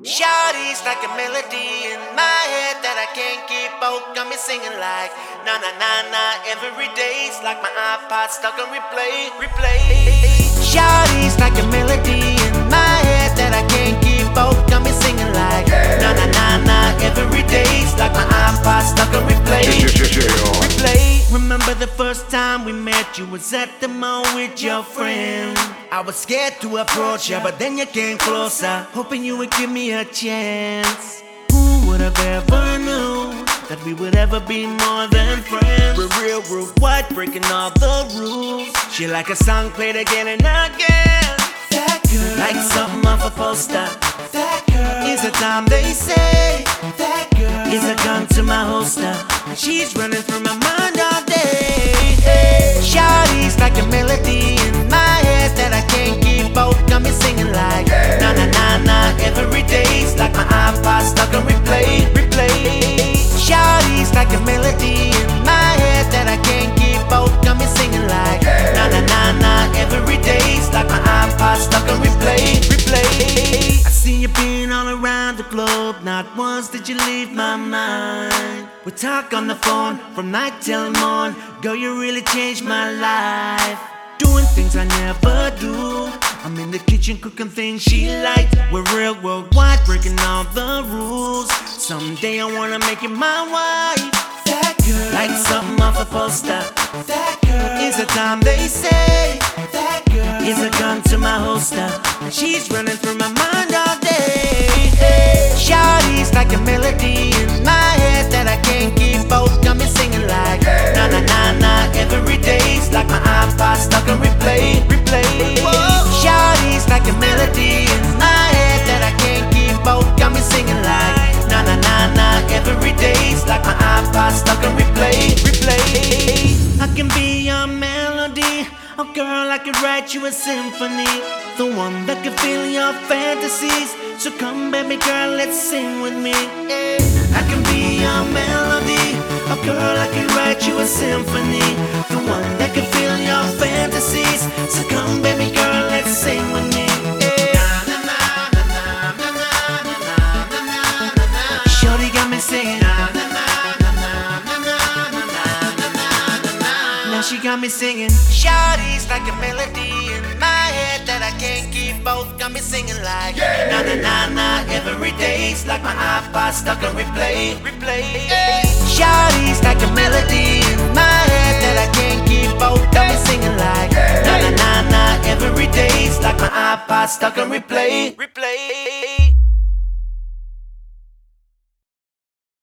Shawty's like a melody in my head that I can't keep out. Got me singing like na na na na every day. It's like my iPod stuck on replay, replay. Shawty's like a melody in my head that I can't keep out. Got me singing like na na na na every day. It's like my iPod stuck on replay, replay. Remember the first time we met? You was at the mall with your friend. I was scared to approach you, but then you came closer, hoping you would give me a chance. Who would have ever knew that we would ever be more than friends? We're real worldwide, breaking all the rules. She like a song played again and again. That girl, like something off a poster. That girl is a time they say. That girl is a gun to my holster, and she's running through my mind all day. Shawty's like a melody in my head that I can't keep out. Got me singing like na na na na every day. It's like my iPod stuck on replay, replay. Shawty's like a melody in my head that I can't keep out. Got me singing like na na na na every day. It's like my iPod stuck on replay, replay. I see you being all around the globe. Not once did you leave my mind. We talk on the phone from night till morn. Girl, you really changed my life. Doing things I never do. I'm in the kitchen cooking things she liked. We're real worldwide, breaking all the rules. Someday I wanna make you my wife. That girl, like something off a poster. That girl is a time they say. That girl is a gun to my holster, and she's running through my mind all day. Shawty's like a melody in my head that I can't keep out. Got me singing like na na na na every day. It's like my iPod stuck on replay, replay. Shawty's like a melody in my head that I can't keep out. Got me singing like na na na na every day. It's like my iPod stuck on replay, replay. I can be your melody. Oh girl, I could write you a symphony, the one that can fill your fantasies. So come baby girl, let's sing with me. I can be your melody. Oh girl, I can write you a symphony, the one that can fill your fantasies. So come baby girl, let's sing with me. Shorty got me singing. Now she got me singing. Shawty's like a melody in my head that I can't keep out. Got me singing like na na na na every day. It's like my iPod stuck on replay, replay. Shawty's like a melody in my head that I can't keep out. Got me singing like na na na na every day. It's like my iPod stuck on replay, replay.